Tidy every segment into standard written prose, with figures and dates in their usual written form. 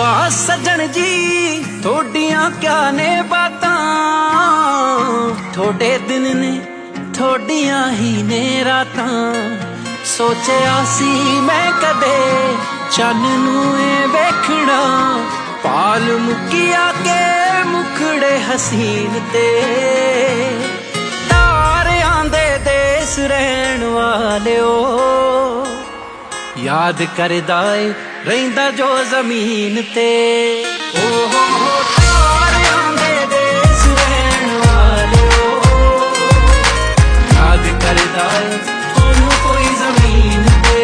वाह सजन जी थोड़ियां क्या ने बातां, थोड़े दिन ने थोड़ियां ही ने रातां। सोचिया सी मैं कदे चन्न नूं वेखना, पाल मुकिया के मुखड़े हसीन ते। तारियां दे देस रहन वालिओ याद करदा ए रहिंदा जो जमीन ते। ओ हो तारियां दे देस रहन वालिओ याद करदा ए थानू कोई जमीन ते।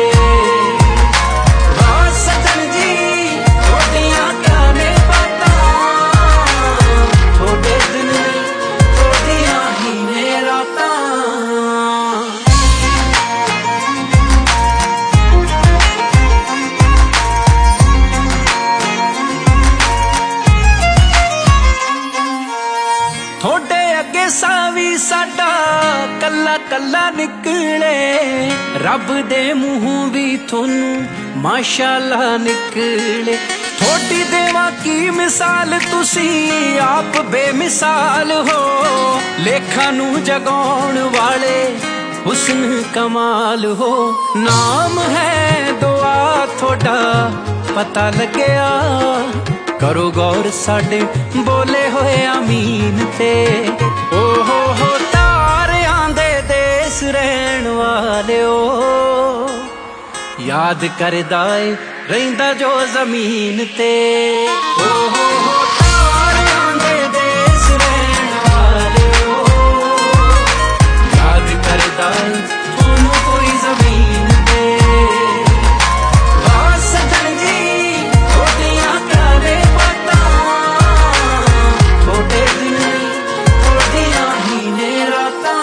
वाह सजन जी थोड़ियां क्या ने बातां, थोड़े दिन थोड़ियां ही ने रातां। थोड़े अगे सावी साडा कला कला निकले, रब दे मुंहों भी थोनू माशाअल्लाह निकले। थोड़ी देवा की मिसाल तुसी आप बेमिसाल हो, लेखा नू जगाउण वाले हुस्न कमाल हो। नाम है दुआ थोड़ा पता लगया, करो गौर साडे बोले होए आमीन ते। ओ हो तारियां दे देस रहन वालिओ याद करदा ए रहिंदा जो जमीन ते। ओ हो तारियां दे देस रहन वालिओ याद करदा ए थानू कोई जमीन ते। वाह सजन जी थोड़ियां क्या ने बातां, थोड़े दिन थोड़ियां ही ने रातां।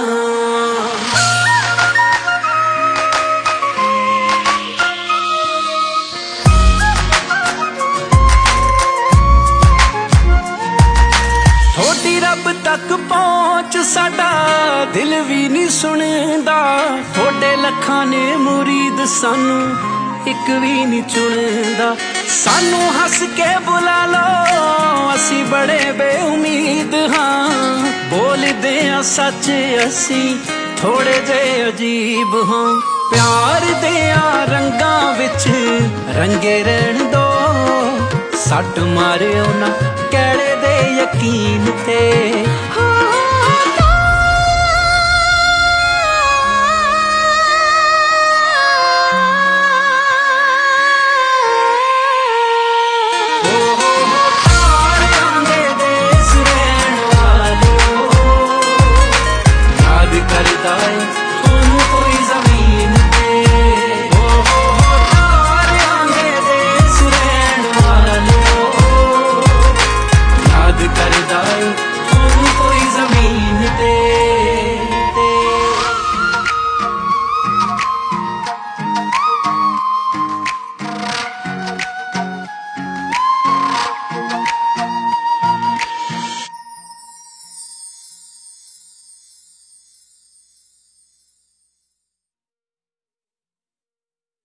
थोड़ी रब तक पहुंच साडा दिल भी नहीं सुनदा, थोड़े लखां ने मुरीद सानू एक भी नहीं चुनदा। सानू हस के बुला लो असी बड़े बेउमीद हाँ, बोलदे आ सच असी थोड़े जे अजीब हाँ। प्यार दियां रंगां विच रंगे रहन दो, सट मारिओ ना कैड़े दे यकीन ते।